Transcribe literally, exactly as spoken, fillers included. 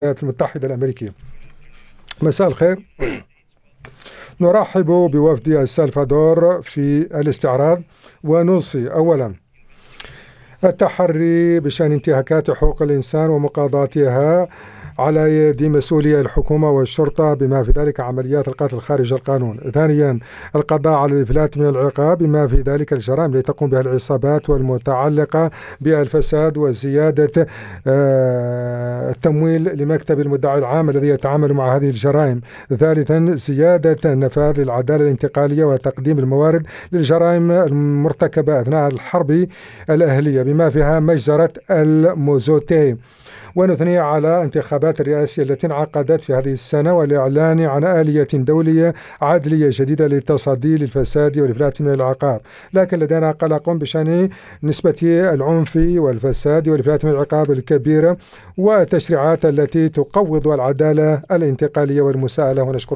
الولايات المتحدة الأمريكية. مساء الخير. نرحب بوفد السلفادور في الاستعراض، ونوصي أولا التحري بشأن انتهاكات حقوق الإنسان ومقاضاتها على يد مسؤولي الحكومة والشرطة بما في ذلك عمليات القتل خارج القانون. ثانيا القضاء على الإفلات من العقاب بما في ذلك الجرائم التي تقوم بها العصابات والمتعلقة بالفساد وزيادة التمويل لمكتب المدعي العام الذي يتعامل مع هذه الجرائم. ثالثا زيادة النفاذ للعدالة الانتقالية وتقديم الموارد للجرائم المرتكبة أثناء الحرب الأهلية بما فيها مجزرة الموزوتي. ونثني على انتخابات الرئاسية التي انعقدت في هذه السنة والإعلان عن آلية دولية عادلية جديدة للتصدي للفساد والإفلات من العقاب. لكن لدينا قلق بشأن نسبة العنف والفساد والإفلات من العقاب الكبيرة والتشريعات التي تقوض العدالة الانتقالية والمساءلة. ونشكر